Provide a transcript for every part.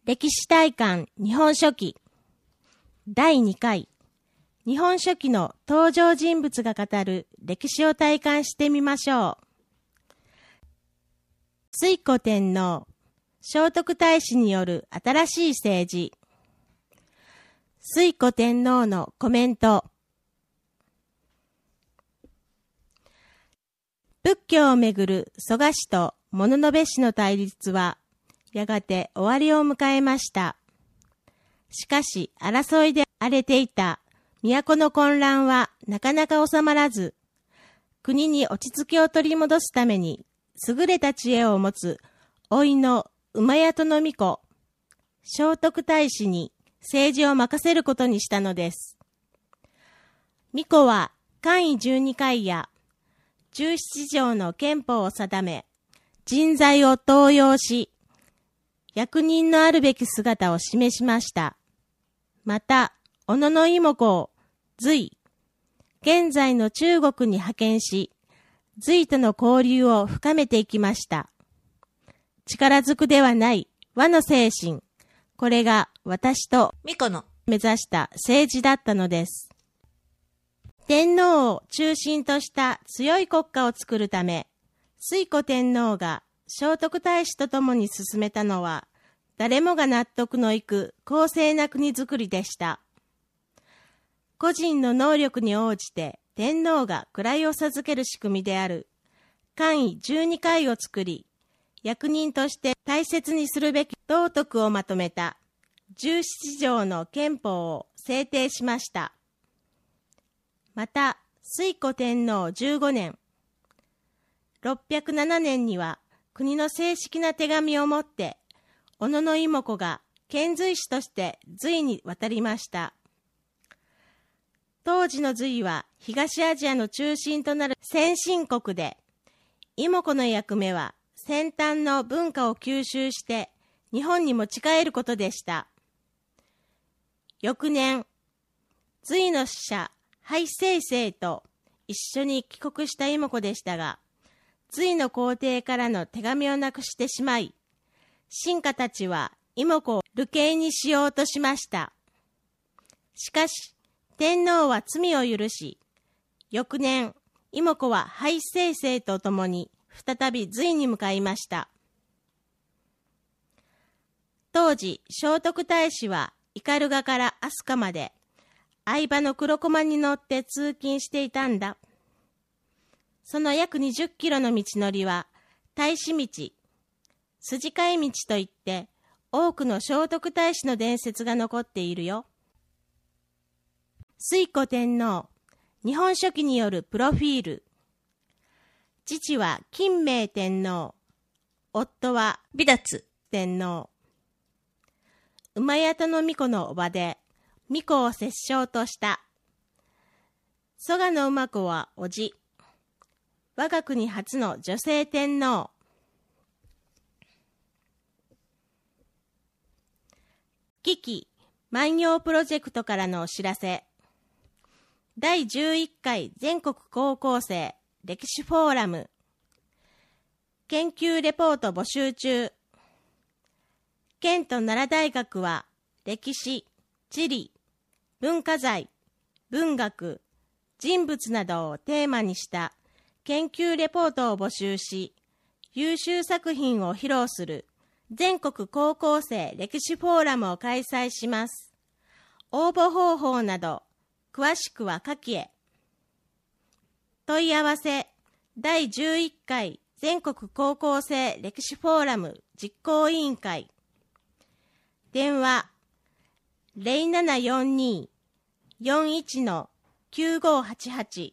歴史体感日本書紀第2回日本書紀の登場人物が語る歴史を体感してみましょう。推古天皇、聖徳太子による新しい政治。推古天皇のコメント。仏教をめぐる蘇我氏と物部氏の対立はやがて終わりを迎えました。しかし争いで荒れていた都の混乱はなかなか収まらず、国に落ち着きを取り戻すために優れた知恵を持つ甥の戸皇子、聖徳太子に政治を任せることにしたのです。皇子は官位12回や17条の憲法を定め、人材を登用し、役人のあるべき姿を示しました。また、小野妹子を隋、現在の中国に派遣し、隋との交流を深めていきました。力ずくではない和の精神、これが私と巫女の目指した政治だったのです。天皇を中心とした強い国家を作るため、推古天皇が聖徳太子と共に進めたのは、誰もが納得のいく公正な国づくりでした。個人の能力に応じて天皇が位を授ける仕組みである官位12回を作り、役人として大切にするべき道徳をまとめた17条の憲法を制定しました。また、推古天皇15年、607年には国の正式な手紙をもって、小野妹子が遣隋使として隋に渡りました。当時の隋は東アジアの中心となる先進国で、妹子の役目は先端の文化を吸収して日本に持ち帰ることでした。翌年、隋の使者、ハ清々と一緒に帰国した妹子でしたが、隋の皇帝からの手紙をなくしてしまい、臣下たちは妹子を流刑にしようとしました。しかし、天皇は罪を許し、翌年、妹子はハ清々と共に再び隋に向かいました。当時、聖徳太子は斑鳩から飛鳥まで、相場の黒駒に乗って通勤していたんだ。その約20キロの道のりは、太子道、筋飼い道といって、多くの聖徳太子の伝説が残っているよ。推古天皇、日本書紀によるプロフィール。父は欽明天皇、夫は美達天皇。戸皇子の叔母で、巫女を摂政とした。蘇我の馬子は叔父。我が国初の女性天皇。危機万葉プロジェクトからのお知らせ。第11回全国高校生歴史フォーラム。研究レポート募集中。県と奈良大学は歴史、地理、文化財、文学、人物などをテーマにした研究レポートを募集し、優秀作品を披露する全国高校生歴史フォーラムを開催します。応募方法など、詳しくは下記へ。問い合わせ、第11回全国高校生歴史フォーラム実行委員会。電話、0742-41-9588。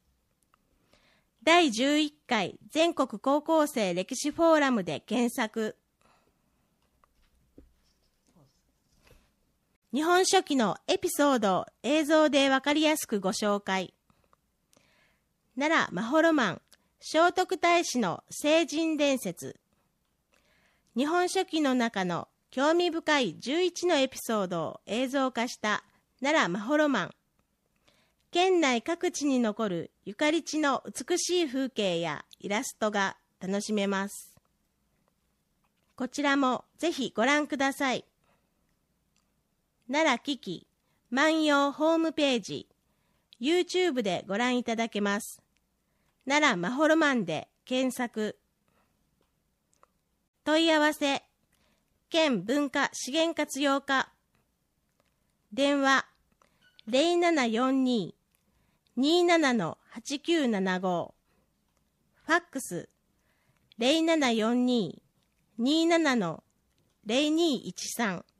第11回全国高校生歴史フォーラムで検索。日本書紀のエピソードを映像でわかりやすくご紹介。奈良まほろ満、聖徳太子の聖人伝説。日本書紀の中の興味深い11のエピソードを映像化した奈良まほろ満。県内各地に残るゆかり地の美しい風景やイラストが楽しめます。こちらもぜひご覧ください。 奈良危機万葉ホームページ、YouTube でご覧いただけます。奈良まほろマンで検索。問い合わせ、県文化資源活用課。電話、0742-27-8975。ファックス、0742-27-0213。